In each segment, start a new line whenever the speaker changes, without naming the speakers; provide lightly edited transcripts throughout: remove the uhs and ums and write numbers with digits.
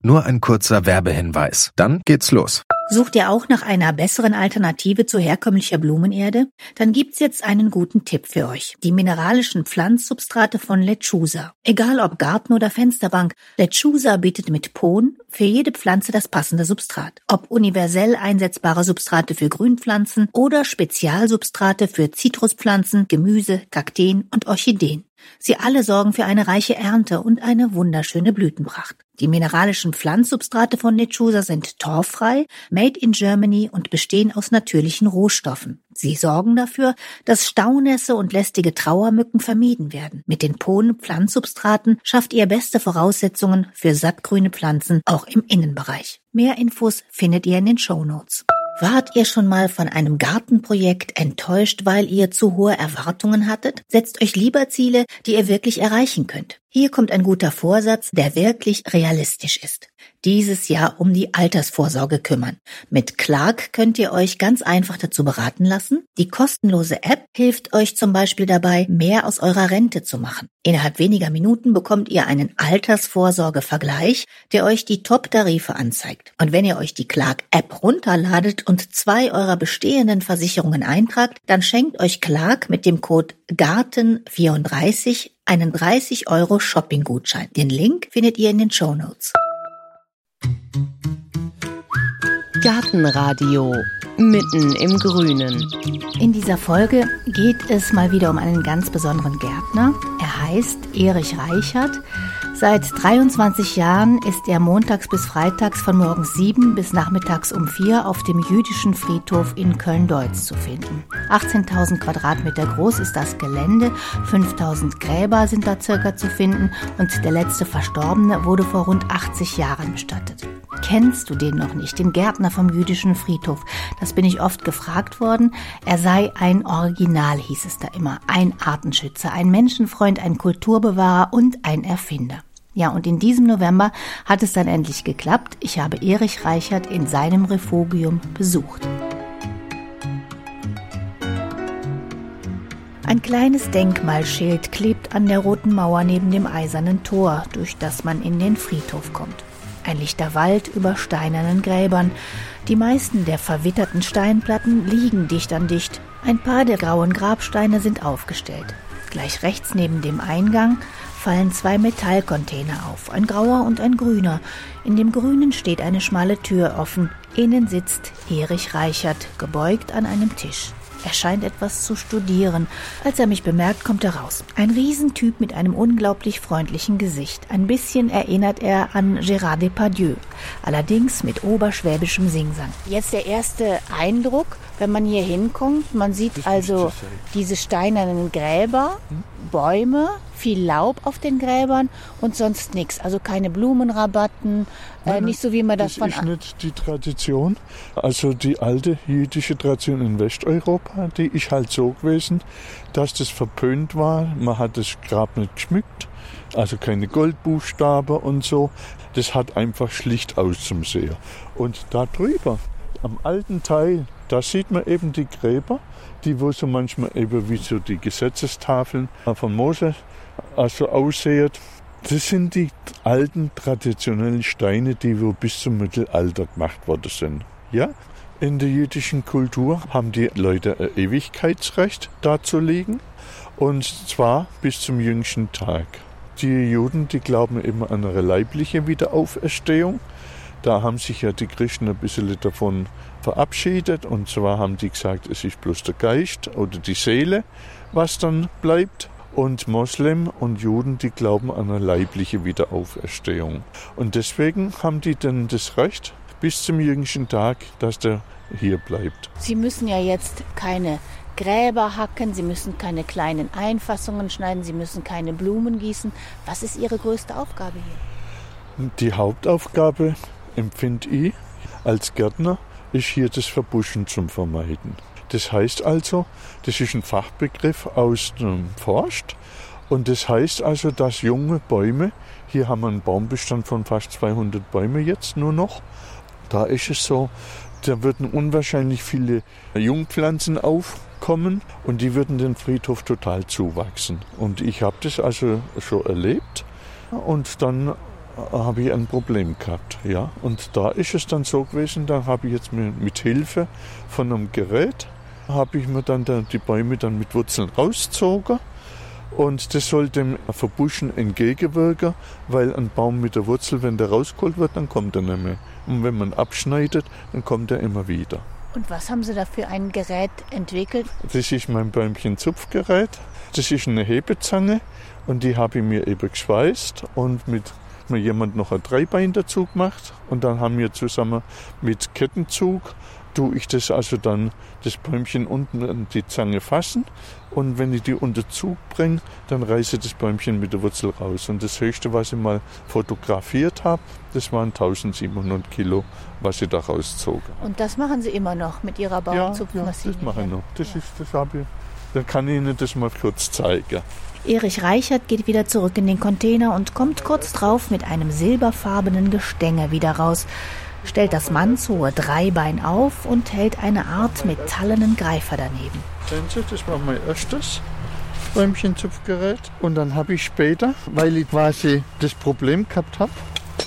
Nur ein kurzer Werbehinweis. Dann geht's los.
Sucht ihr auch nach einer besseren Alternative zu herkömmlicher Blumenerde? Dann gibt's jetzt einen guten Tipp für euch. Die mineralischen Pflanzsubstrate von Lechusa. Egal ob Garten oder Fensterbank, Lechusa bietet mit Pohn für jede Pflanze das passende Substrat. Ob universell einsetzbare Substrate für Grünpflanzen oder Spezialsubstrate für Zitruspflanzen, Gemüse, Kakteen und Orchideen. Sie alle sorgen für eine reiche Ernte und eine wunderschöne Blütenpracht. Die mineralischen Pflanzsubstrate von Lechusa sind torffrei, made in Germany und bestehen aus natürlichen Rohstoffen. Sie sorgen dafür, dass Staunässe und lästige Trauermücken vermieden werden. Mit den Pon-Pflanzsubstraten schafft ihr beste Voraussetzungen für sattgrüne Pflanzen, auch im Innenbereich. Mehr Infos findet ihr in den Shownotes. Wart ihr schon mal von einem Gartenprojekt enttäuscht, weil ihr zu hohe Erwartungen hattet? Setzt euch lieber Ziele, die ihr wirklich erreichen könnt. Hier kommt ein guter Vorsatz, der wirklich realistisch ist. Dieses Jahr um die Altersvorsorge kümmern. Mit Clark könnt ihr euch ganz einfach dazu beraten lassen. Die kostenlose App hilft euch zum Beispiel dabei, mehr aus eurer Rente zu machen. Innerhalb weniger Minuten bekommt ihr einen Altersvorsorge-Vergleich, der euch die Top-Tarife anzeigt. Und wenn ihr euch die Clark-App runterladet und 2 eurer bestehenden Versicherungen eintragt, dann schenkt euch Clark mit dem Code GARTEN34 einen 30 € Shopping-Gutschein. Den Link findet ihr in den Shownotes.
Gartenradio mitten im Grünen.
In dieser Folge geht es mal wieder um einen ganz besonderen Gärtner. Er heißt Erich Reichert. Seit 23 Jahren ist er montags bis freitags von morgens 7 bis nachmittags um 4 auf dem jüdischen Friedhof in Köln-Deutz zu finden. 18.000 Quadratmeter groß ist das Gelände, 5.000 Gräber sind da circa zu finden und der letzte Verstorbene wurde vor rund 80 Jahren bestattet. Kennst du den noch nicht, den Gärtner vom jüdischen Friedhof? Das bin ich oft gefragt worden. Er sei ein Original, hieß es da immer. Ein Artenschützer, ein Menschenfreund, ein Kulturbewahrer und ein Erfinder. Ja, und in diesem November hat es dann endlich geklappt. Ich habe Erich Reichert in seinem Refugium besucht. Ein kleines Denkmalschild klebt an der roten Mauer neben dem eisernen Tor, durch das man in den Friedhof kommt. Ein lichter Wald über steinernen Gräbern. Die meisten der verwitterten Steinplatten liegen dicht an dicht. Ein paar der grauen Grabsteine sind aufgestellt. Gleich rechts neben dem Eingang fallen 2 Metallcontainer auf, ein grauer und ein grüner. In dem grünen steht eine schmale Tür offen. Innen sitzt Erich Reichert, gebeugt an einem Tisch. Er scheint etwas zu studieren. Als er mich bemerkt, kommt er raus. Ein Riesentyp mit einem unglaublich freundlichen Gesicht. Ein bisschen erinnert er an Gérard Depardieu, allerdings mit oberschwäbischem Singsang. Jetzt der erste Eindruck, wenn man hier hinkommt. Man sieht also diese steinernen Gräber, Bäume, viel Laub auf den Gräbern und sonst nichts. Also keine Blumenrabatten, nicht so wie man das von...
Das ist nicht die Tradition, also die alte jüdische Tradition in Westeuropa, die ist halt so gewesen, dass das verpönt war. Man hat das Grab nicht geschmückt, also keine Goldbuchstaben und so. Das hat einfach schlicht auszusehen. Und da drüber, am alten Teil, da sieht man eben die Gräber, die wo so manchmal eben wie so die Gesetzestafeln von Mose also aussehen. Das sind die alten traditionellen Steine, die wo bis zum Mittelalter gemacht worden sind. Ja? In der jüdischen Kultur haben die Leute ein Ewigkeitsrecht darzulegen, und zwar bis zum jüngsten Tag. Die Juden, die glauben immer an eine leibliche Wiederauferstehung. Da haben sich ja die Christen ein bisschen davon verabschiedet, und zwar haben die gesagt, es ist bloß der Geist oder die Seele, was dann bleibt. Und Moslem und Juden, die glauben an eine leibliche Wiederauferstehung. Und deswegen haben die dann das Recht bis zum jüngsten Tag, dass der hier bleibt.
Sie müssen ja jetzt keine Gräber hacken, Sie müssen keine kleinen Einfassungen schneiden, Sie müssen keine Blumen gießen. Was ist Ihre größte Aufgabe hier?
Die Hauptaufgabe, empfinde ich als Gärtner, ist hier das Verbuschen zum Vermeiden. Das heißt also, das ist ein Fachbegriff aus dem Forst, und das heißt also, dass junge Bäume, hier haben wir einen Baumbestand von fast 200 Bäume jetzt nur noch, da ist es so, da würden unwahrscheinlich viele Jungpflanzen aufkommen und die würden den Friedhof total zuwachsen. Und ich habe das also schon erlebt, und dann habe ich ein Problem gehabt. Ja. Und da ist es dann so gewesen, da habe ich jetzt mit Hilfe von einem Gerät, habe ich mir dann die Bäume dann mit Wurzeln rausgezogen. Und das soll dem Verbuschen entgegenwirken, weil ein Baum mit der Wurzel, wenn der rausgeholt wird, dann kommt er nicht mehr. Und wenn man abschneidet, dann kommt er immer wieder.
Und was haben Sie da für ein Gerät entwickelt?
Das ist mein Bäumchen-Zupfgerät. Das ist eine Hebezange und die habe ich mir eben geschweißt und mit mir jemand noch ein Dreibein dazu gemacht. Und dann haben wir zusammen mit Kettenzug, tue ich das also dann, das Bäumchen unten an die Zange fassen. Und wenn ich die unter Zug bringe, dann reiße ich das Bäumchen mit der Wurzel raus. Und das Höchste, was ich mal fotografiert habe, das waren 1700 Kilo, was ich da rauszogen habe.
Und das machen Sie immer noch mit Ihrer Baumzupfmaschine?
Ja, das mache ich noch. Da kann ich Ihnen das mal kurz zeigen.
Erich Reichert geht wieder zurück in den Container und kommt kurz drauf mit einem silberfarbenen Gestänge wieder raus, stellt das mannshohe Dreibein auf und hält eine Art metallenen Greifer daneben.
Sehen Sie, das war mein erstes Bäumchenzupfgerät. Und dann habe ich später, weil ich quasi das Problem gehabt habe,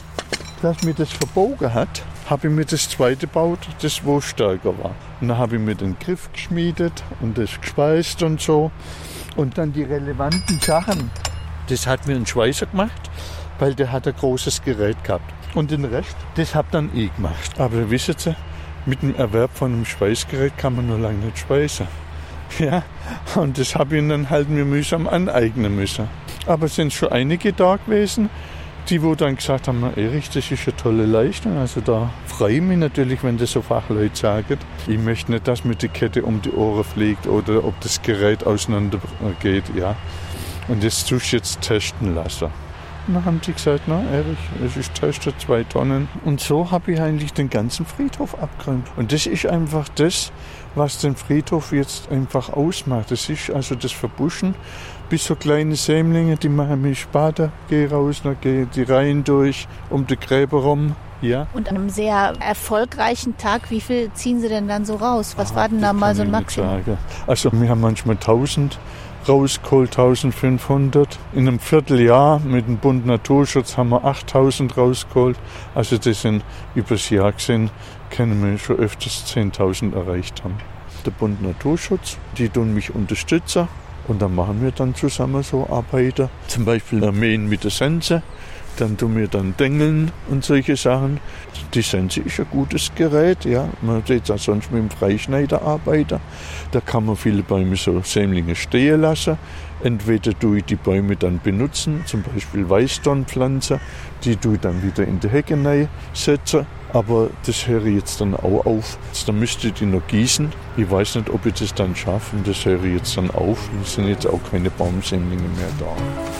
dass mir das verbogen hat, habe ich mir das zweite gebaut, das wo stärker war. Und dann habe ich mir den Griff geschmiedet und das geschweißt und so. Und dann die relevanten Sachen, das hat mir ein Schweißer gemacht, weil der hat ein großes Gerät gehabt. Und den Rest, das habe dann ich gemacht. Aber wissen Sie, mit dem Erwerb von einem Schweißgerät kann man nur lange nicht schweißen. Ja, und das habe ich dann halt mir mühsam aneignen müssen. Aber es sind schon einige da gewesen, die wo dann gesagt haben, Erich, das ist eine tolle Leistung. Also da freue ich mich natürlich, wenn das so Fachleute sagen. Ich möchte nicht, dass mir die Kette um die Ohren fliegt oder ob das Gerät auseinandergeht. Ja. Und das tust du jetzt testen lassen. Und dann haben sie gesagt, Erich, es ist testet 2 Tonnen. Und so habe ich eigentlich den ganzen Friedhof abgeräumt. Und das ist einfach das, was den Friedhof jetzt einfach ausmacht. Das ist also das Verbuschen. Bis so kleine Sämlinge, die machen mich Spaten, gehe raus, dann gehe die Reihen durch, um die Gräber rum. Ja.
Und an einem sehr erfolgreichen Tag, wie viel ziehen Sie denn dann so raus? Was war denn da mal so ein Maximum?
Also wir haben manchmal 1000 rausgeholt, 1500. In einem Vierteljahr mit dem Bund Naturschutz haben wir 8000 rausgeholt. Also das sind über das Jahr gesehen, können wir schon öfters 10.000 erreicht haben. Der Bund Naturschutz, die tun mich unterstützen. Und dann machen wir dann zusammen so Arbeiten. Zum Beispiel mähen mit der Sense. Dann tun wir dann dengeln und solche Sachen. Die Sense ist ein gutes Gerät. Ja. Man sieht auch sonst mit dem Freischneider arbeiten. Da kann man viele Bäume so Sämlinge stehen lassen. Entweder tue ich die Bäume dann benutzen, zum Beispiel Weißdornpflanze. Die tue ich dann wieder in die Hecke setzen. Aber das höre ich jetzt dann auch auf. Dann müsste ich die noch gießen. Ich weiß nicht, ob ich das dann schaffe. Und das höre ich jetzt dann auf. Es sind jetzt auch keine Baumsämlinge mehr da.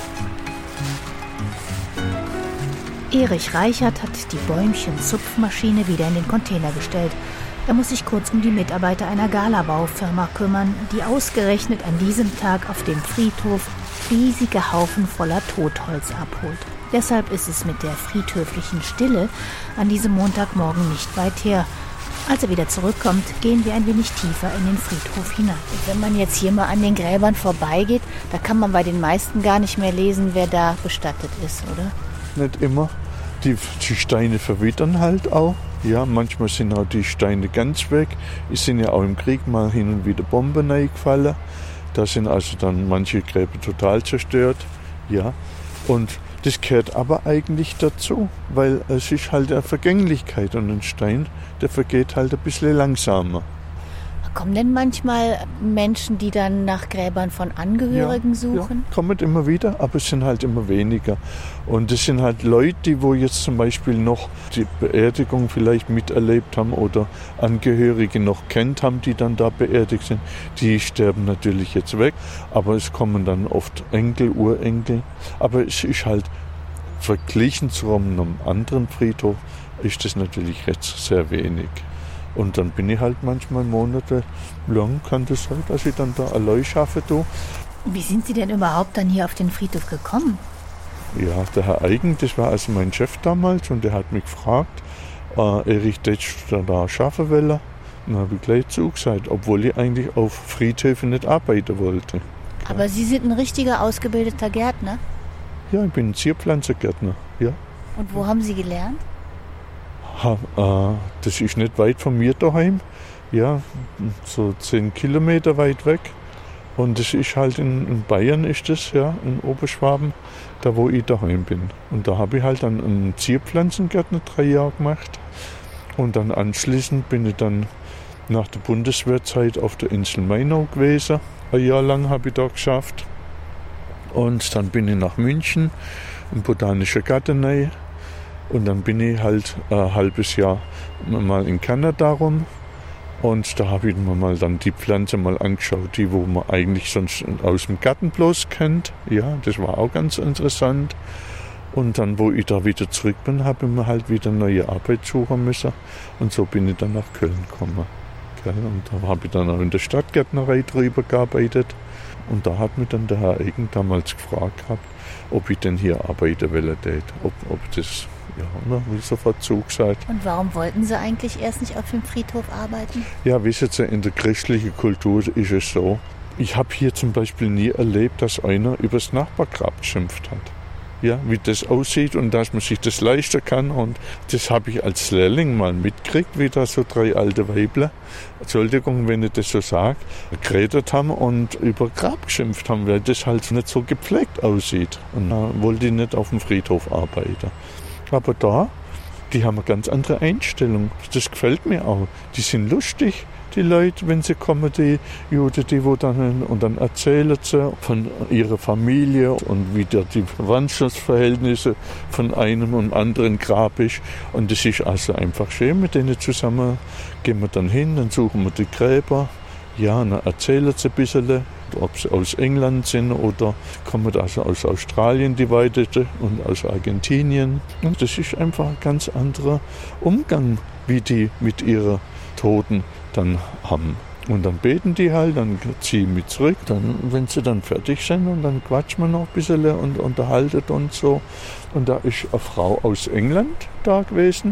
Erich Reichert hat die Bäumchen-Zupfmaschine wieder in den Container gestellt. Er muss sich kurz um die Mitarbeiter einer Galabaufirma kümmern, die ausgerechnet an diesem Tag auf dem Friedhof riesige Haufen voller Totholz abholt. Deshalb ist es mit der friedhöflichen Stille an diesem Montagmorgen nicht weit her. Als er wieder zurückkommt, gehen wir ein wenig tiefer in den Friedhof hinein. Wenn man jetzt hier mal an den Gräbern vorbeigeht, da kann man bei den meisten gar nicht mehr lesen, wer da bestattet ist, oder?
Nicht immer. Die Steine verwittern halt auch. Ja, manchmal sind auch die Steine ganz weg. Es sind ja auch im Krieg mal hin und wieder Bomben reingefallen. Da sind also dann manche Gräber total zerstört. Ja, und das gehört aber eigentlich dazu, weil es ist halt eine Vergänglichkeit und ein Stein, der vergeht halt ein bisschen langsamer.
Kommen denn manchmal Menschen, die dann nach Gräbern von Angehörigen suchen?
Ja, kommen immer wieder, aber es sind halt immer weniger. Und es sind halt Leute, die wo jetzt zum Beispiel noch die Beerdigung vielleicht miterlebt haben oder Angehörige noch kennt haben, die dann da beerdigt sind, die sterben natürlich jetzt weg. Aber es kommen dann oft Enkel, Urenkel. Aber es ist halt verglichen zu einem anderen Friedhof, ist das natürlich jetzt sehr wenig. Und dann bin ich halt manchmal monatelang, kann das sein, dass ich dann da allein schaffe.
Wie sind Sie denn überhaupt dann hier auf den Friedhof gekommen?
Ja, der Herr Eigen, das war also mein Chef damals und der hat mich gefragt, Erich, das da schaffen will. Und dann habe ich gleich zugesagt, obwohl ich eigentlich auf Friedhöfen nicht arbeiten wollte.
Aber Sie sind ein richtiger ausgebildeter Gärtner?
Ja, ich bin ein Zierpflanzengärtner, ja.
Und wo haben Sie gelernt?
Das ist nicht weit von mir daheim. Ja, so 10 Kilometer weit weg. Und das ist halt in Bayern, ist das, ja, in Oberschwaben, da wo ich daheim bin. Und da habe ich halt dann einen Zierpflanzengärtner 3 Jahre gemacht. Und dann anschließend bin ich dann nach der Bundeswehrzeit auf der Insel Mainau gewesen. Ein Jahr lang habe ich da geschafft. Und dann bin ich nach München, im Botanischen Garten rein. Und dann bin ich halt ein halbes Jahr mal in Kanada rum. Und da habe ich mir mal dann die Pflanze mal angeschaut, die wo man eigentlich sonst aus dem Garten bloß kennt. Ja, das war auch ganz interessant. Und dann, wo ich da wieder zurück bin, habe ich mir halt wieder neue Arbeit suchen müssen. Und so bin ich dann nach Köln gekommen. Und da habe ich dann auch in der Stadtgärtnerei drüber gearbeitet. Und da hat mich dann der Herr Eigen damals gefragt gehabt, ob ich denn hier arbeiten will. Ob das, ja, wie sofort zugesagt.
Und warum wollten Sie eigentlich erst nicht auf dem Friedhof arbeiten?
Ja, wissen Sie, in der christlichen Kultur ist es so, ich habe hier zum Beispiel nie erlebt, dass einer übers Nachbargrab geschimpft hat. Ja, wie das aussieht und dass man sich das leisten kann. Und das habe ich als Lehrling mal mitgekriegt, wie da so 3 alte Weibler, Entschuldigung, wenn ich das so sage, geredet haben und über Grab geschimpft haben, weil das halt nicht so gepflegt aussieht. Und da wollte ich nicht auf dem Friedhof arbeiten. Aber da, die haben eine ganz andere Einstellung. Das gefällt mir auch. Die sind lustig. Die Leute, wenn sie kommen, die Juden, die wo dann, und dann erzählen sie von ihrer Familie und wie die Verwandtschaftsverhältnisse von einem und anderen Grab ist. Und das ist also einfach schön, mit denen zusammen gehen wir dann hin, dann suchen wir die Gräber. Ja, dann erzählen sie ein bisschen, ob sie aus England sind oder kommen also aus Australien, die Weidete, und aus Argentinien. Und das ist einfach ein ganz anderer Umgang, wie die mit ihren Toten dann haben. Und dann beten die halt, dann ziehen wir zurück, dann, wenn sie dann fertig sind, und dann quatschen wir noch ein bisschen und unterhalten und so. Und da ist eine Frau aus England da gewesen.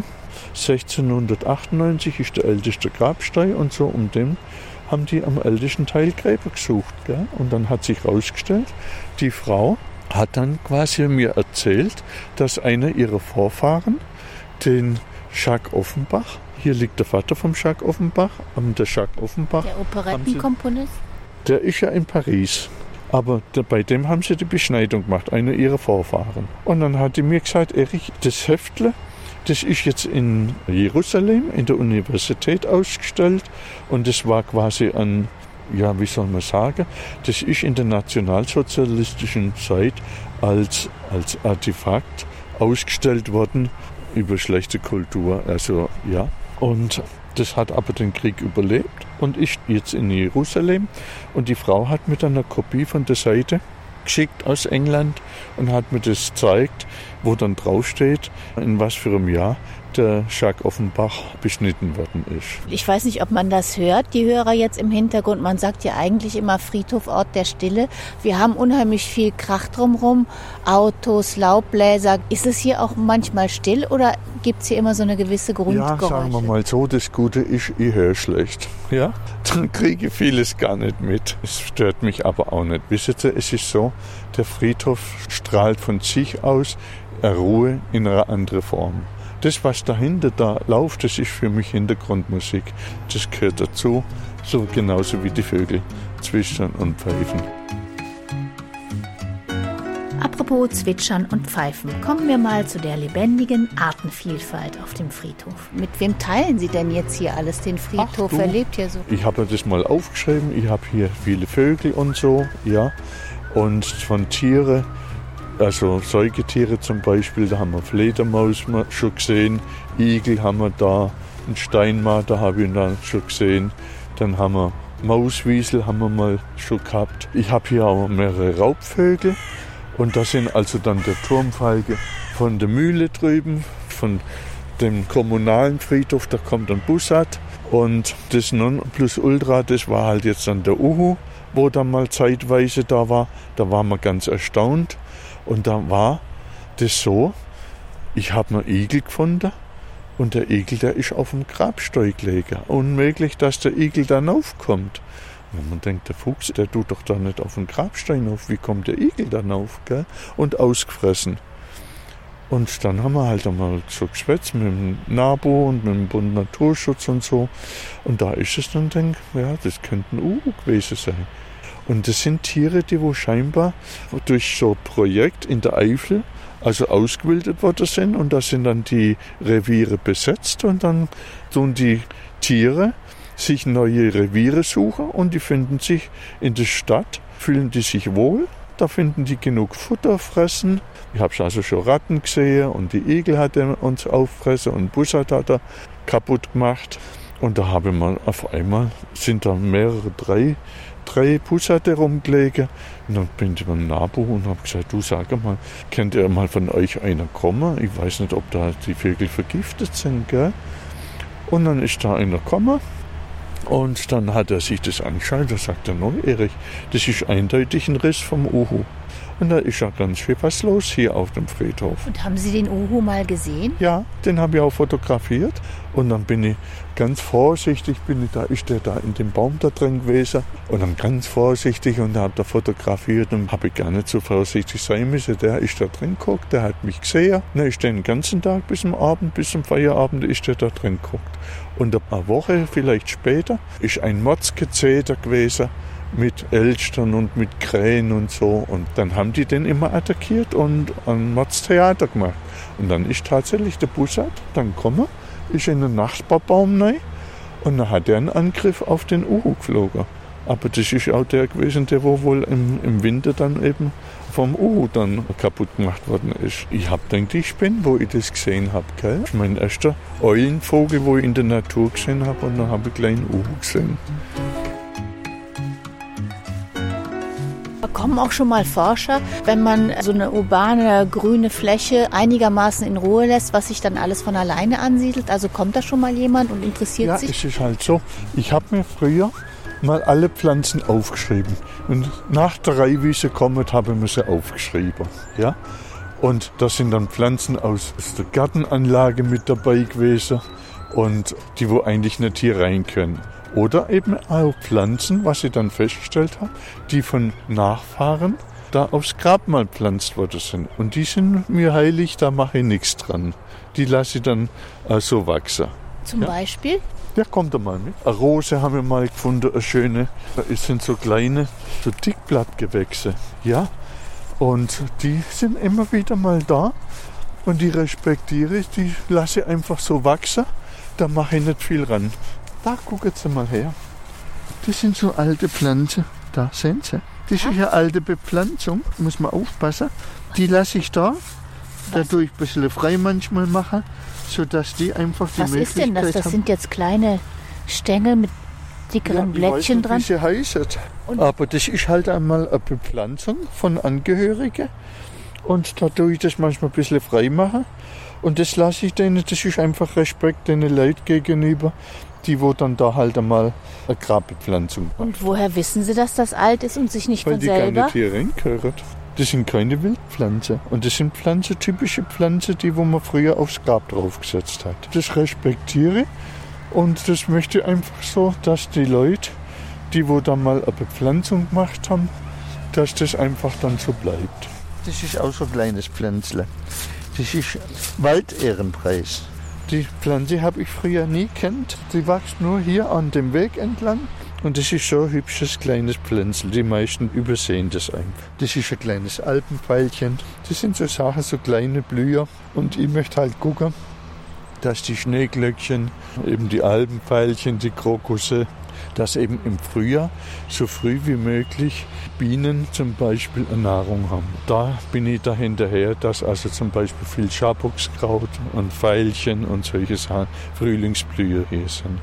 1698 ist der älteste Grabstein und so um den haben die am ältesten Teil Gräber gesucht. Gell? Und dann hat sich herausgestellt, die Frau hat dann quasi mir erzählt, dass einer ihrer Vorfahren, den Jacques Offenbach, hier liegt der Vater vom Jacques Offenbach, der Jacques Offenbach.
Der Operettenkomponist?
Der ist ja in Paris. Aber bei dem haben sie die Beschneidung gemacht, einer ihrer Vorfahren. Und dann hat die mir gesagt, Erich, das Heftle, das ist jetzt in Jerusalem, in der Universität ausgestellt. Und das war quasi ein, ja, wie soll man sagen, das ist in der nationalsozialistischen Zeit als Artefakt ausgestellt worden über schlechte Kultur. Also, ja. Und das hat aber den Krieg überlebt und ist jetzt in Jerusalem. Und die Frau hat mir dann eine Kopie von der Seite geschickt aus England und hat mir das gezeigt, wo dann draufsteht, in was für einem Jahr der Jacques Offenbach beschnitten worden ist.
Ich weiß nicht, ob man das hört, die Hörer jetzt im Hintergrund. Man sagt ja eigentlich immer Friedhof, Ort der Stille. Wir haben unheimlich viel Krach drumherum, Autos, Laubbläser. Ist es hier auch manchmal still oder gibt es hier immer so eine gewisse Grundgeräusche?
Ja, sagen wir mal so, das Gute ist, ich höre schlecht. Ja, dann kriege ich vieles gar nicht mit. Es stört mich aber auch nicht. Wissen Sie, es ist so, der Friedhof strahlt von sich aus Ruhe in einer anderen Form. Das, was dahinter da läuft, das ist für mich Hintergrundmusik. Das gehört dazu, so genauso wie die Vögel zwitschern und pfeifen.
Apropos Zwitschern und Pfeifen, kommen wir mal zu der lebendigen Artenvielfalt auf dem Friedhof. Mit wem teilen Sie denn jetzt hier alles den Friedhof? Er lebt ja so.
Ich habe das mal aufgeschrieben. Ich habe hier viele Vögel und so, ja. Und von Tieren, also Säugetiere zum Beispiel, da haben wir Fledermaus schon gesehen, Igel haben wir da, ein Steinmarder habe ich da schon gesehen, dann haben wir Mauswiesel haben wir mal schon gehabt. Ich habe hier auch mehrere Raubvögel und das sind also dann der Turmfalke von der Mühle drüben, von dem kommunalen Friedhof, da kommt ein Bussard und das Nonplusultra, das war halt jetzt dann der Uhu, wo dann mal zeitweise da waren wir ganz erstaunt. Und da war das so, ich habe einen Igel gefunden und der Igel, der ist auf dem Grabstein gelegen. Unmöglich, dass der Igel dann aufkommt. Wenn man denkt, der Fuchs, der tut doch da nicht auf dem Grabstein auf. Wie kommt der Igel dann auf? Gell? Und ausgefressen. Und dann haben wir halt einmal so geschwätzt mit dem NABU und mit dem Bund Naturschutz und so. Und da ist es dann, denke ich, ja, das könnten Uhu gewesen sein. Und das sind Tiere, die wo scheinbar durch so ein Projekt in der Eifel also ausgebildet worden sind. Und da sind dann die Reviere besetzt und dann tun die Tiere sich neue Reviere suchen und die finden sich in der Stadt, fühlen die sich wohl. Da finden die genug Futter, fressen. Ich habe also schon Ratten gesehen und die Igel hat uns auffressen und Bussard hat er kaputt gemacht. Und da habe ich mal auf einmal, sind da mehrere, drei Bussarde rumgelegen. Und dann bin ich beim NABU und habe gesagt, du sag mal, kennt ihr mal von euch einer kommen? Ich weiß nicht, ob da die Vögel vergiftet sind, gell? Und dann ist da einer gekommen. Und dann hat er sich das angeschaut, da sagt er, no, Erich, das ist eindeutig ein Riss vom Uhu. Und da ist ja ganz schön was los hier auf dem Friedhof.
Und haben Sie den Uhu mal gesehen?
Ja, den habe ich auch fotografiert. Und dann bin ich ganz vorsichtig, ist der da in dem Baum da drin gewesen. Und dann ganz vorsichtig und habe da fotografiert und habe ich gar nicht so vorsichtig sein müssen. Der ist da drin geguckt, der hat mich gesehen. Und dann ist der den ganzen Tag bis zum Abend, bis zum Feierabend ist der da drin geguckt. Und eine Woche vielleicht später ist ein Motzgezeter gewesen mit Elstern und mit Krähen und so. Und dann haben die den immer attackiert und ein Motztheater gemacht. Und dann ist tatsächlich der Bussard dann gekommen, ist in den Nachbarbaum rein und dann hat er einen Angriff auf den Uhu geflogen. Aber das ist auch der gewesen, der wohl im Winter dann eben vom Uhu dann kaputt gemacht worden ist. Ich habe gedacht, ich bin, wo ich das gesehen habe. Gell? Das ist mein erster Eulenvogel, wo ich in der Natur gesehen habe und dann habe ich gleich einen Uhu gesehen.
Da kommen auch schon mal Forscher, wenn man so eine urbane, grüne Fläche einigermaßen in Ruhe lässt, was sich dann alles von alleine ansiedelt. Also kommt da schon mal jemand und interessiert sich?
Ja, es ist halt so. Ich habe mir früher mal alle Pflanzen aufgeschrieben. Und nach der Reihwiese kommend habe ich mir sie aufgeschrieben. Ja? Und da sind dann Pflanzen aus der Gartenanlage mit dabei gewesen und die, wo eigentlich nicht hier rein können. Oder eben auch Pflanzen, was ich dann festgestellt habe, die von Nachfahren da aufs Grab mal gepflanzt worden sind. Und die sind mir heilig, da mache ich nichts dran. Die lasse ich dann so wachsen.
Zum Beispiel?
Ja, kommt da mal mit. Eine Rose haben wir mal gefunden, eine schöne. Da sind so kleine, so Dickblattgewächse. Ja, und die sind immer wieder mal da. Und die respektiere ich, die lasse ich einfach so wachsen. Da mache ich nicht viel ran. Da, gucken Sie mal her. Das sind so alte Pflanzen. Da sehen Sie. Das ist eine alte Bepflanzung, muss man aufpassen. Die lasse ich da. Dadurch ein bisschen frei manchmal machen, sodass die einfach die Möglichkeit haben. Was ist denn das? Das sind
jetzt kleine Stängel mit dickeren Blättchen dran?
Ich weiß nicht, wie sie heißen. Aber das ist halt einmal eine Bepflanzung von Angehörigen. Und da tue ich das manchmal ein bisschen frei machen. Und das lasse ich denen, das ist einfach Respekt den Leuten gegenüber, die wo dann da halt einmal eine Grabbepflanzung machen.
Und woher wissen Sie, dass das alt ist und sich nicht
von selber?
Weil die
gar nicht hier reingehören. Das sind keine Wildpflanzen. Und das sind Pflanzen, typische Pflanzen, die wo man früher aufs Grab draufgesetzt hat. Das respektiere ich und das möchte ich einfach so, dass die Leute, die wo da mal eine Bepflanzung gemacht haben, dass das einfach dann so bleibt. Das ist auch so ein kleines Pflänzle. Das ist Waldehrenpreis. Die Pflanze habe ich früher nie kennt. Die wächst nur hier an dem Weg entlang. Und das ist so ein hübsches kleines Pflänzl. Die meisten übersehen das einfach. Das ist ein kleines Alpenveilchen. Das sind so Sachen, so kleine Blüher. Und ich möchte halt gucken, dass die Schneeglöckchen, eben die Alpenveilchen, die Krokusse, dass eben im Frühjahr so früh wie möglich Bienen zum Beispiel eine Nahrung haben. Da bin ich da hinterher, dass also zum Beispiel viel Schabuchskraut und Veilchen und solche Sachen, Frühlingsblüher hier sind.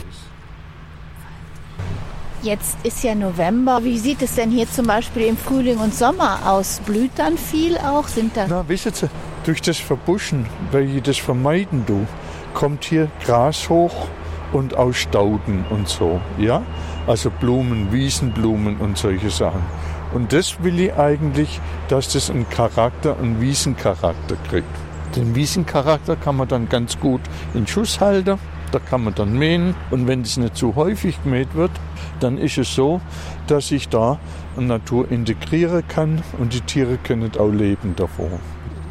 Jetzt ist ja November. Wie sieht es denn hier zum Beispiel im Frühling und Sommer aus? Blüht dann viel auch?
Na, wissen Sie, durch das Verbuschen, weil ich das vermeiden tue, kommt hier Gras hoch und auch Stauden und so, ja? Also Blumen, Wiesenblumen und solche Sachen. Und das will ich eigentlich, dass das einen Wiesencharakter kriegt. Den Wiesencharakter kann man dann ganz gut in Schuss halten, da kann man dann mähen. Und wenn es nicht zu häufig gemäht wird, dann ist es so, dass ich da eine Natur integrieren kann und die Tiere können auch leben davon.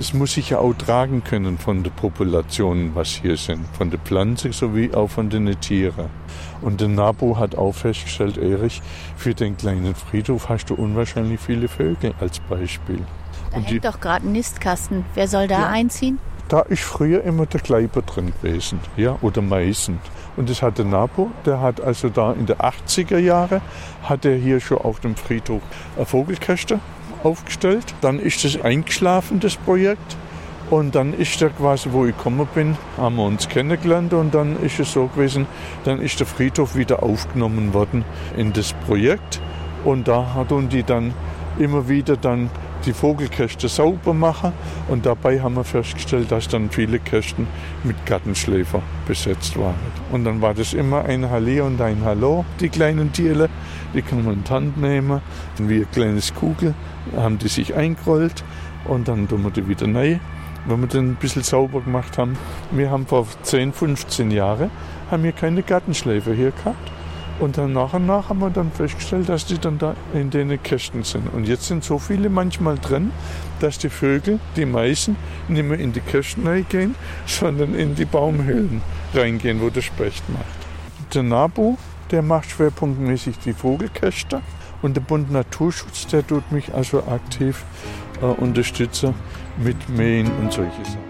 es muss sich ja auch tragen können von den Populationen, was hier sind, von der Pflanze sowie auch von den Tieren. Und der NABU hat auch festgestellt, Erich, für den kleinen Friedhof hast du unwahrscheinlich viele Vögel als Beispiel.
Da hängt doch gerade ein Nistkasten. Wer soll da einziehen?
Da ist früher immer der Kleiber drin gewesen, ja, oder Meißen. Und das hat der NABU, der hat also da in den 80er Jahren, hat er hier schon auf dem Friedhof eine Vogelkäste aufgestellt. Dann ist es eingeschlafen, das Projekt. Und dann ist er quasi, wo ich gekommen bin, haben wir uns kennengelernt. Und dann ist es so gewesen, dann ist der Friedhof wieder aufgenommen worden in das Projekt. Und da hat uns die dann immer wieder dann die Vogelkäste sauber machen. Und dabei haben wir festgestellt, dass dann viele Kästen mit Gartenschläfer besetzt waren. Und dann war das immer ein Halli und ein Hallo, die kleinen Tiere. Die kann man in die Hand nehmen. Wie ein kleines Kugel haben die sich eingerollt. Und dann tun wir die wieder rein, wenn wir den ein bisschen sauber gemacht haben. Wir haben vor 10, 15 Jahren haben wir keine Gartenschläfer hier gehabt. Und dann nach und nach haben wir dann festgestellt, dass die dann da in den Kästen sind. Und jetzt sind so viele manchmal drin, dass die Vögel, die Meißen, nicht mehr in die Kästen reingehen, sondern in die Baumhöhlen reingehen, wo der Specht macht. Der NABU, der macht schwerpunktmäßig die Vogelkäste. Und der Bund Naturschutz, der tut mich also aktiv unterstützen mit Mähen und solche Sachen.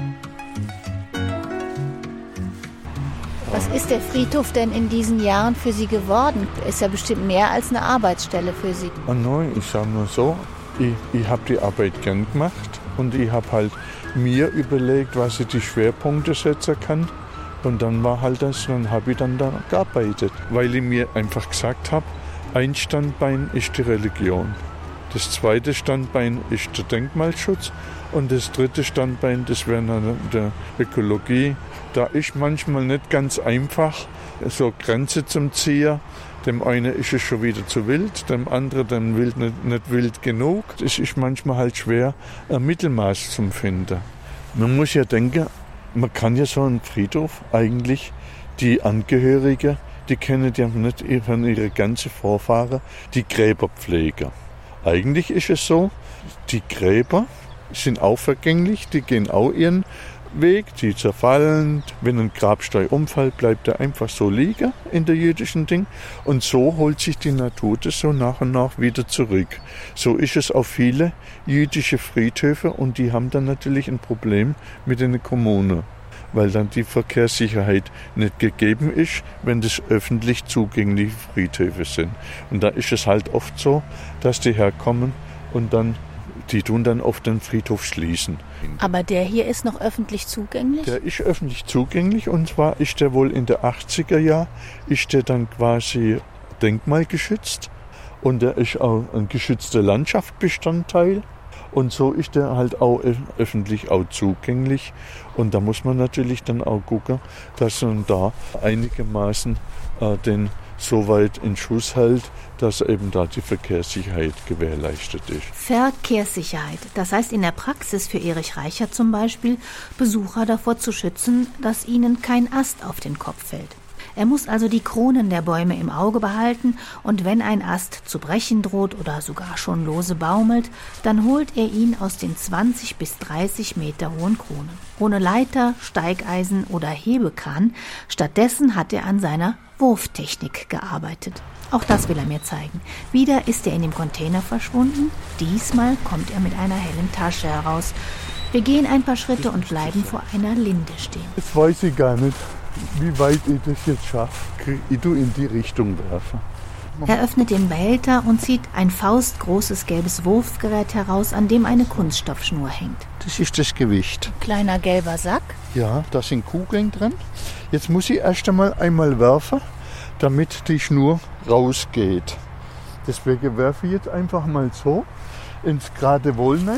Was ist der Friedhof denn in diesen Jahren für Sie geworden? Ist ja bestimmt mehr als eine Arbeitsstelle für Sie.
Oh nein, ich sage nur so, ich habe die Arbeit gern gemacht und ich habe halt mir überlegt, was ich die Schwerpunkte setzen kann. Und dann war halt das, dann habe ich dann da gearbeitet, weil ich mir einfach gesagt habe, ein Standbein ist die Religion. Das zweite Standbein ist der Denkmalschutz und das dritte Standbein, das wäre dann der Ökologie. Da ist manchmal nicht ganz einfach, so Grenze zum Ziehen. Dem einen ist es schon wieder zu wild, dem anderen dann nicht wild genug. Es ist manchmal halt schwer, ein Mittelmaß zu finden. Man muss ja denken, man kann ja so einen Friedhof eigentlich, die Angehörigen, die kennen ja nicht von ihre ganzen Vorfahren, die Gräberpfleger. Eigentlich ist es so, die Gräber sind auch vergänglich, die gehen auch ihren Weg, die zerfallen. Wenn ein Grabstein umfällt, bleibt er einfach so liegen in der jüdischen Ding. Und so holt sich die Natur das so nach und nach wieder zurück. So ist es auf viele jüdische Friedhöfe und die haben dann natürlich ein Problem mit den Kommunen, weil dann die Verkehrssicherheit nicht gegeben ist, wenn das öffentlich zugängliche Friedhöfe sind. Und da ist es halt oft so, dass die herkommen und dann die tun dann oft den Friedhof schließen.
Aber der hier ist noch öffentlich zugänglich?
Der ist öffentlich zugänglich und zwar ist der wohl in den 80er Jahren, ist der dann quasi denkmalgeschützt und der ist auch ein geschützter Landschaftsbestandteil und so ist der halt auch öffentlich auch zugänglich und da muss man natürlich dann auch gucken, dass man da einigermaßen den so weit in Schuss hält, dass eben da die Verkehrssicherheit gewährleistet ist.
Verkehrssicherheit, das heißt in der Praxis für Erich Reichert zum Beispiel, Besucher davor zu schützen, dass ihnen kein Ast auf den Kopf fällt. Er muss also die Kronen der Bäume im Auge behalten und wenn ein Ast zu brechen droht oder sogar schon lose baumelt, dann holt er ihn aus den 20 bis 30 Meter hohen Kronen. Ohne Leiter, Steigeisen oder Hebekran, stattdessen hat er an seiner Wurftechnik gearbeitet. Auch das will er mir zeigen. Wieder ist er in dem Container verschwunden. Diesmal kommt er mit einer hellen Tasche heraus. Wir gehen ein paar Schritte und bleiben vor einer Linde stehen.
Jetzt weiß ich gar nicht, wie weit ich das jetzt schaffe. Ich tue in die Richtung werfen.
Er öffnet den Behälter und zieht ein faustgroßes gelbes Wurfgerät heraus, an dem eine Kunststoffschnur hängt.
Das ist das Gewicht.
Kleiner gelber Sack.
Ja, da sind Kugeln drin. Jetzt muss ich erst einmal werfen, damit die Schnur rausgeht. Deswegen werfe ich jetzt einfach mal so ins gerade Wollnein.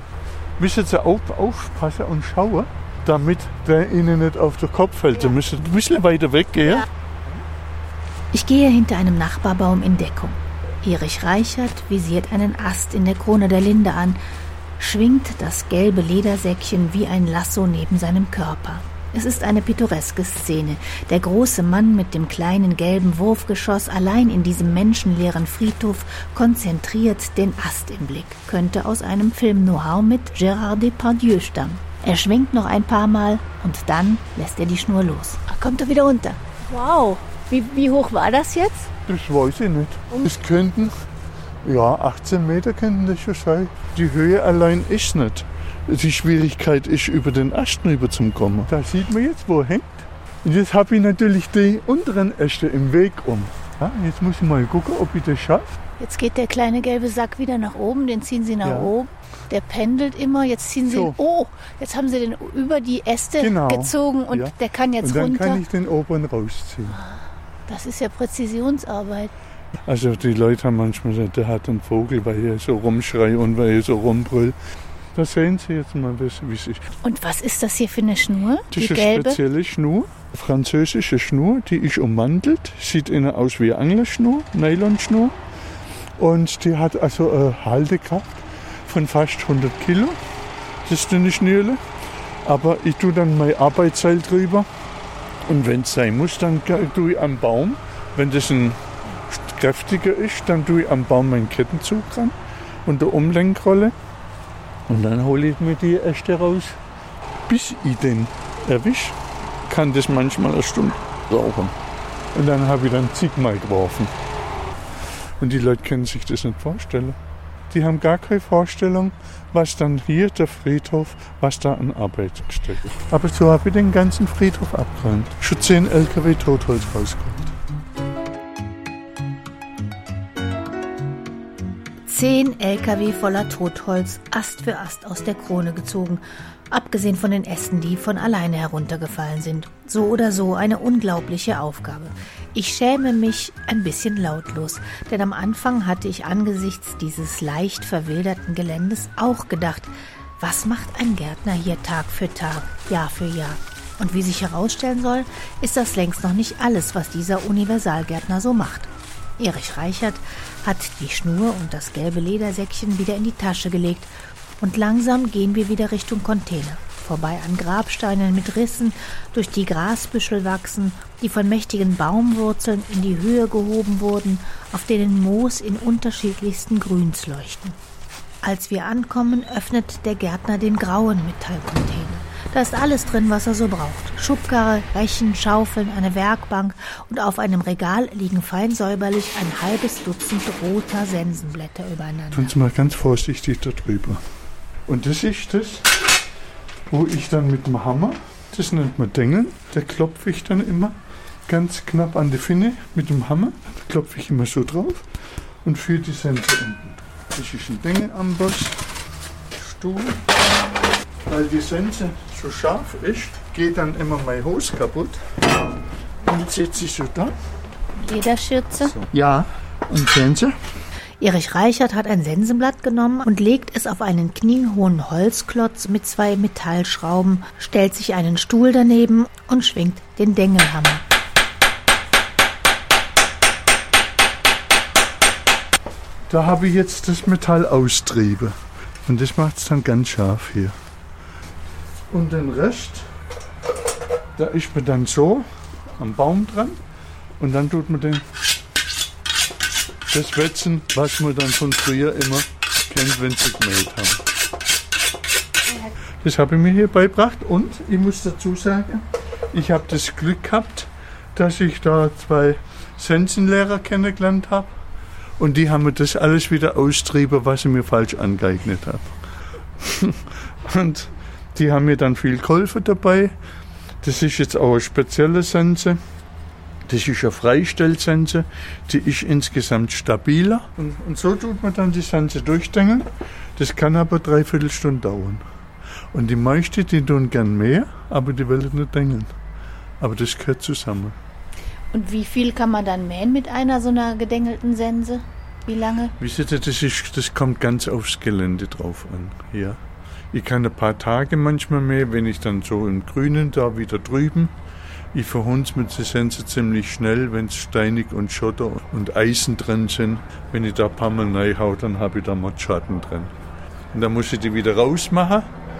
Müsst jetzt aufpassen und schauen, damit der Ihnen nicht auf den Kopf fällt. Sie müssen ein bisschen weiter weggehen. Ja.
Ich gehe hinter einem Nachbarbaum in Deckung. Erich Reichert visiert einen Ast in der Krone der Linde an, schwingt das gelbe Ledersäckchen wie ein Lasso neben seinem Körper. Es ist eine pittoreske Szene. Der große Mann mit dem kleinen gelben Wurfgeschoss allein in diesem menschenleeren Friedhof konzentriert den Ast im Blick. Könnte aus einem Film Know-how mit Gérard Depardieu stammen. Er schwenkt noch ein paar Mal und dann lässt er die Schnur los. Kommt er wieder runter. Wow, wie hoch war das jetzt?
Das weiß ich nicht. Das könnten, 18 Meter könnten das schon sein. Die Höhe allein ist nicht. Die Schwierigkeit ist, über den Ast rüber zu kommen. Da sieht man jetzt, wo er hängt. Und jetzt habe ich natürlich die unteren Äste im Weg um. Ja, jetzt muss ich mal gucken, ob ich das schaffe.
Jetzt geht der kleine gelbe Sack wieder nach oben, den ziehen Sie nach oben. Der pendelt immer, jetzt ziehen Sie ihn, jetzt haben Sie den über die Äste gezogen und der kann jetzt runter. Und dann kann ich den oberen rausziehen. Das ist ja Präzisionsarbeit. Also die Leute haben manchmal gesagt, der hat einen Vogel, weil er so rumschreit und weil er so rumbrüllt. Da sehen Sie jetzt mal, wie es ist. Und was ist das hier für eine Schnur?
Das ist eine spezielle Schnur, französische Schnur, die ist ummantelt. Sieht innen aus wie eine Anglerschnur, Nylonschnur. Und die hat also eine Haltekraft von fast 100 Kilo. Das ist eine Schnürle. Aber ich tue dann mein Arbeitsseil drüber. Und wenn es sein muss, dann tue ich am Baum, wenn das ein kräftiger ist, dann tue ich am Baum meinen Kettenzug ran und der Umlenkrolle. Und dann hole ich mir die Äste raus. Bis ich den erwische, kann das manchmal eine Stunde dauern. Und dann habe ich dann zigmal geworfen. Und die Leute können sich das nicht vorstellen. Die haben gar keine Vorstellung, was dann hier der Friedhof, was da an Arbeit gesteckt ist. Aber so habe ich den ganzen Friedhof abgeräumt. Schon 10 LKW Totholz rausgeholt.
10 LKW voller Totholz, Ast für Ast aus der Krone gezogen. Abgesehen von den Ästen, die von alleine heruntergefallen sind. So oder so eine unglaubliche Aufgabe. Ich schäme mich ein bisschen lautlos, denn am Anfang hatte ich angesichts dieses leicht verwilderten Geländes auch gedacht, was macht ein Gärtner hier Tag für Tag, Jahr für Jahr? Und wie sich herausstellen soll, ist das längst noch nicht alles, was dieser Universalgärtner so macht. Erich Reichert hat die Schnur und das gelbe Ledersäckchen wieder in die Tasche gelegt und langsam gehen wir wieder Richtung Container. Vorbei an Grabsteinen mit Rissen, durch die Grasbüschel wachsen, die von mächtigen Baumwurzeln in die Höhe gehoben wurden, auf denen Moos in unterschiedlichsten Grüns leuchten. Als wir ankommen, öffnet der Gärtner den grauen Metallcontainer. Da ist alles drin, was er so braucht. Schubkarre, Rechen, Schaufeln, eine Werkbank und auf einem Regal liegen fein säuberlich ein halbes Dutzend roter Sensenblätter übereinander.
Tun Sie mal ganz vorsichtig da drüber. Und das ist das, wo ich dann mit dem Hammer, das nennt man Dengeln, da klopfe ich dann immer ganz knapp an die Finne mit dem Hammer, da klopfe ich immer so drauf und führe die Sense unten. Das ist ein Dengelamboss, Stuhl. Weil die Sense so scharf ist, geht dann immer meine Hose kaputt. Und jetzt setze ich so da.
Lederschürze?
So. Ja, und Sense.
Erich Reichert hat ein Sensenblatt genommen und legt es auf einen knienhohen Holzklotz mit 2 Metallschrauben, stellt sich einen Stuhl daneben und schwingt den Dengelhammer.
Da habe ich jetzt das Metall austriebe. Und das macht es dann ganz scharf hier. Und den Rest, da ist man dann so am Baum dran. Und dann tut man das Wetzen, was man dann von früher immer kennt, wenn sie gemäht haben. Das habe ich mir hier beigebracht. Und ich muss dazu sagen, ich habe das Glück gehabt, dass ich da 2 Sensenlehrer kennengelernt habe. Und die haben mir das alles wieder austrieben, was ich mir falsch angeeignet habe. Und die haben mir dann viel geholfen dabei. Das ist jetzt auch eine spezielle Sense. Das ist eine Freistellsense. Die ist insgesamt stabiler. Und so tut man dann die Sense durchdengeln. Das kann aber 3/4 Stunde dauern. Und die meisten, die tun gern mehr, aber die wollen nicht dengeln. Aber das gehört zusammen.
Und wie viel kann man dann mähen mit einer so einer gedengelten Sense? Wie lange?
Wisst ihr, das kommt ganz aufs Gelände drauf an. Ja. Ich kann ein paar Tage manchmal mähen, wenn ich dann so im Grünen da wieder drüben. Ich verhunze mit der Sense ziemlich schnell, wenn es steinig und Schotter und Eisen drin sind. Wenn ich da ein paar Mal reinhau, dann habe ich da mal Schatten drin. Und dann muss ich die wieder rausmachen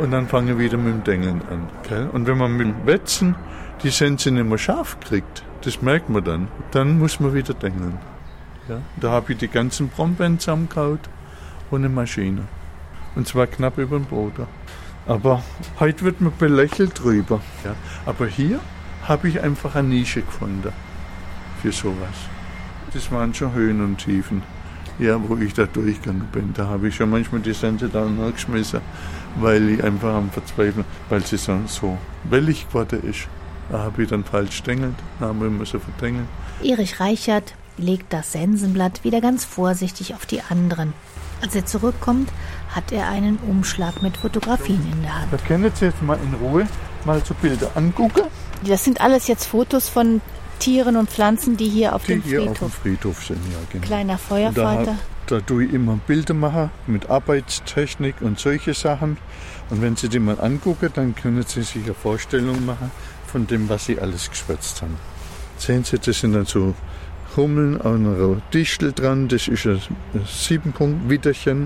und dann fangen wir wieder mit dem Dengeln an. Gell? Und wenn man mit dem Wetzen die Sense nicht mehr scharf kriegt, das merkt man dann muss man wieder dengeln. Ja? Da habe ich die ganzen Brombeeren zusammengehauen und eine Maschine. Und zwar knapp über den Boden. Aber heute wird man belächelt drüber. Ja? Aber hier habe ich einfach eine Nische gefunden für sowas. Das waren schon Höhen und Tiefen, ja, wo ich da durchgegangen bin. Da habe ich schon manchmal die Sense da geschmissen, weil ich einfach am Verzweifeln, weil sie so wellig geworden ist. Da habe ich dann falsch stängelt, da haben wir müssen verdengeln.
Erich Reichert legt das Sensenblatt wieder ganz vorsichtig auf die anderen. Als er zurückkommt, hat er einen Umschlag mit Fotografien in der Hand.
Da können Sie jetzt mal in Ruhe mal so Bilder angucken.
Das sind alles jetzt Fotos von Tieren und Pflanzen, die hier auf dem Friedhof.
Auf dem Friedhof sind, ja, genau.
Kleiner Feuervater.
Da tue ich immer Bilder machen mit Arbeitstechnik und solche Sachen. Und wenn Sie die mal angucken, dann können Sie sich eine Vorstellung machen von dem, was Sie alles geschwätzt haben. Sehen Sie, das sind dann so Hummeln an einer Distel dran. Das ist ein 7-Punkt-Widderchen.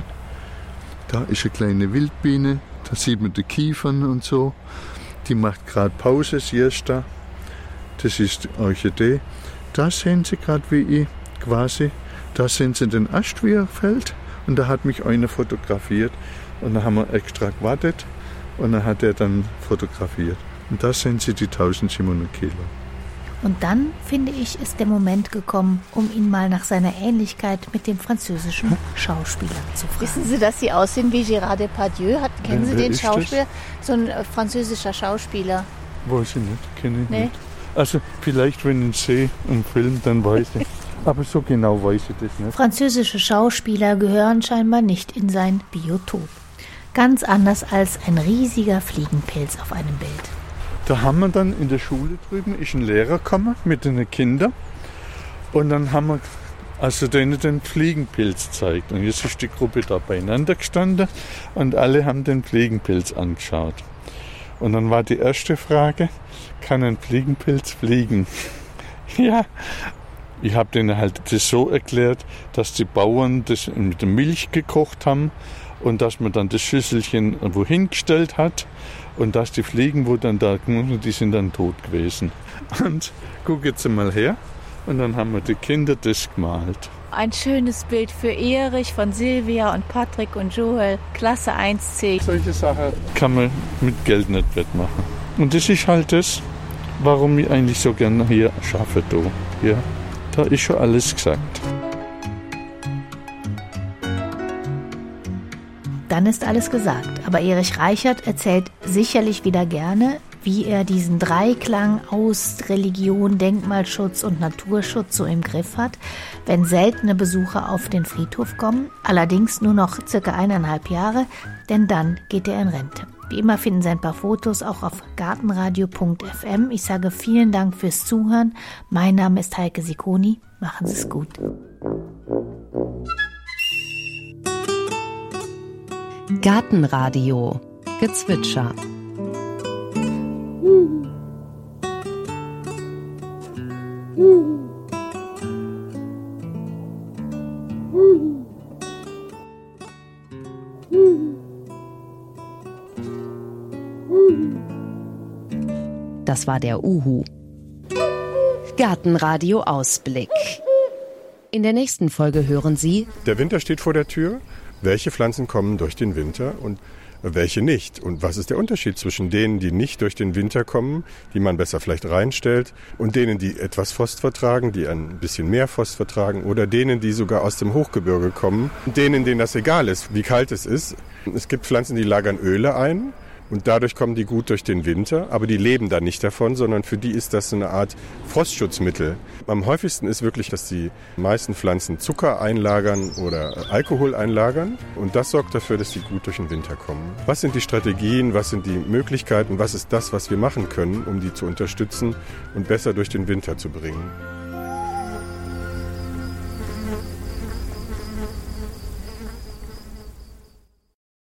Da ist eine kleine Wildbiene. Da sieht man die Kiefern und so. Die macht gerade Pause, Siesta. Das ist die Orchidee. Da sehen Sie gerade, wie ich quasi, da sehen Sie den Ast, wie er fällt. Und da hat mich einer fotografiert. Und da haben wir extra gewartet. Und dann hat er dann fotografiert. Und da sehen Sie die 1700 Kilo.
Und dann, finde ich, ist der Moment gekommen, um ihn mal nach seiner Ähnlichkeit mit dem französischen Schauspieler zu fragen.
Wissen Sie, dass Sie aussehen wie Gérard Depardieu? Kennen Sie den Schauspieler? So ein französischer Schauspieler.
Weiß ich nicht, kenne ich
Nee.
nicht. Also vielleicht, wenn ich ihn sehe im Film, dann weiß ich. Aber so genau weiß ich das nicht.
Französische Schauspieler gehören scheinbar nicht in sein Biotop. Ganz anders als ein riesiger Fliegenpilz auf einem Bild.
Da haben wir dann in der Schule drüben, ist ein Lehrer gekommen mit den Kindern. Und dann haben wir denen den Fliegenpilz gezeigt. Und jetzt ist die Gruppe da beieinander gestanden und alle haben den Fliegenpilz angeschaut. Und dann war die erste Frage, kann ein Fliegenpilz fliegen? Ja, ich habe denen halt das so erklärt, dass die Bauern das mit der Milch gekocht haben und dass man dann das Schüsselchen wohin gestellt hat und dass die Fliegen, wo dann da, die sind dann tot gewesen. Und guck jetzt mal her. Und dann haben wir die Kinder das gemalt.
Ein schönes Bild für Erich von Silvia und Patrick und Joel. Klasse 1C.
Solche Sachen kann man mit Geld nicht wettmachen. Und das ist halt das, warum ich eigentlich so gerne hier schaffe. Ja, da ist schon alles gesagt.
Dann ist alles gesagt. Aber Erich Reichert erzählt sicherlich wieder gerne, wie er diesen Dreiklang aus Religion, Denkmalschutz und Naturschutz so im Griff hat, wenn seltene Besucher auf den Friedhof kommen, allerdings nur noch circa 1,5 Jahre, denn dann geht er in Rente. Wie immer finden Sie ein paar Fotos auch auf gartenradio.fm. Ich sage vielen Dank fürs Zuhören. Mein Name ist Heike Sicconi. Machen Sie es gut.
Gartenradio Gezwitscher. Das war der Uhu. Gartenradio Ausblick. In der nächsten Folge hören Sie:
Der Winter steht vor der Tür. Welche Pflanzen kommen durch den Winter und welche nicht? Und was ist der Unterschied zwischen denen, die nicht durch den Winter kommen, die man besser vielleicht reinstellt, und denen, die etwas Frost vertragen, die ein bisschen mehr Frost vertragen, oder denen, die sogar aus dem Hochgebirge kommen, denen das egal ist, wie kalt es ist? Es gibt Pflanzen, die lagern Öle ein. Und dadurch kommen die gut durch den Winter, aber die leben dann nicht davon, sondern für die ist das eine Art Frostschutzmittel. Am häufigsten ist wirklich, dass die meisten Pflanzen Zucker einlagern oder Alkohol einlagern. Und das sorgt dafür, dass sie gut durch den Winter kommen. Was sind die Strategien, was sind die Möglichkeiten, was ist das, was wir machen können, um die zu unterstützen und besser durch den Winter zu bringen?